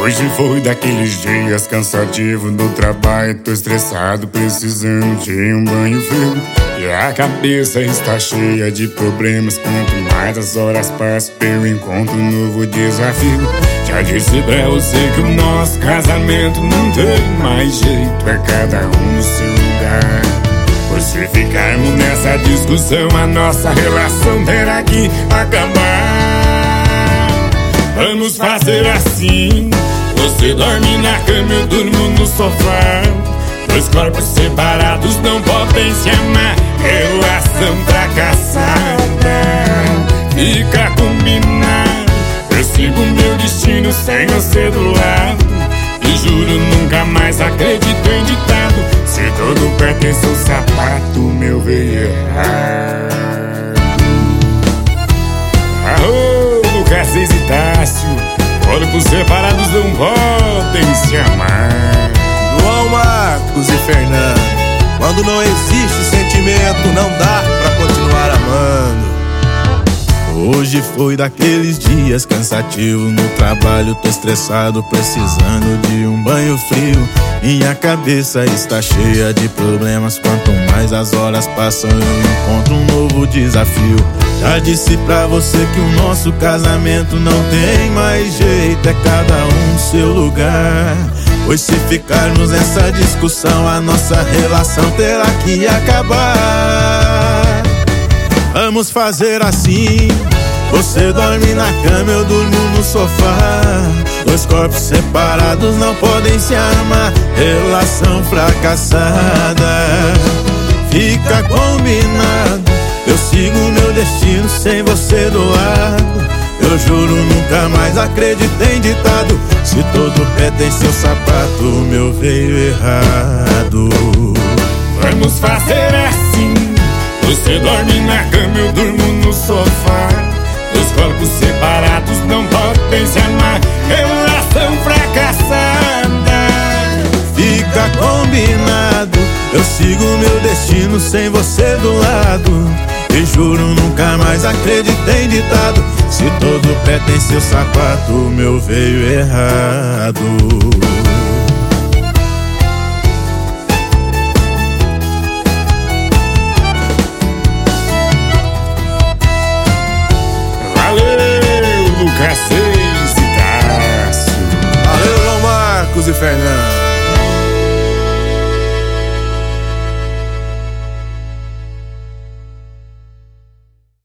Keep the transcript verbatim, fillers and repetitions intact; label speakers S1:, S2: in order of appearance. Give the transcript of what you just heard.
S1: Hoje foi daqueles dias cansativo no trabalho. Tô estressado, precisando de um banho frio. E a cabeça está cheia de problemas. Quanto mais as horas passam, eu encontro um novo desafio. Já disse pra você que o nosso casamento não tem mais jeito, é cada um no seu lugar. Pois se ficarmos nessa discussão, a nossa relação terá que acabar. Vamos fazer assim: você dorme na cama, eu durmo no sofá. Dois corpos separados não podem se amar. Relação fracassada, fica combinado. Eu sigo meu destino sem você do lado. E juro, nunca mais acredito em ditado. Se todo pertence ao sapato, meu veio errado. Arô, Lucas e Tássio, corpos separados não podem se amar.
S2: João Marcos e Fernando, quando não existe sentimento, não dá pra continuar amando. Hoje foi daqueles dias cansativos no trabalho. Tô estressado, precisando de um banho frio. Minha cabeça está cheia de problemas. Quanto mais as horas passam, eu encontro um novo desafio. Já disse pra você que o nosso casamento não tem mais jeito, é cada um no seu lugar. Pois se ficarmos nessa discussão, a nossa relação terá que acabar. Vamos fazer assim: você dorme na cama, eu durmo no sofá. Dois corpos separados não podem se amar. Relação fracassada, fica combinado. Eu sigo meu destino sem você do lado. Eu juro, nunca mais acredito em ditado. Se todo pertence ao sapato, meu veio errado.
S1: Vamos fazer assim: você dorme na cama, eu durmo no sofá. Dois corpos separados não podem se amar. Relação fracassada,
S2: fica combinado. Eu sigo meu destino sem você do lado. E juro, nunca mais acredito em ditado. Se todo pertence ao sapato, meu veio errado.
S1: Lucas e Tássio.
S2: Valeu, João Marcos e Fernando.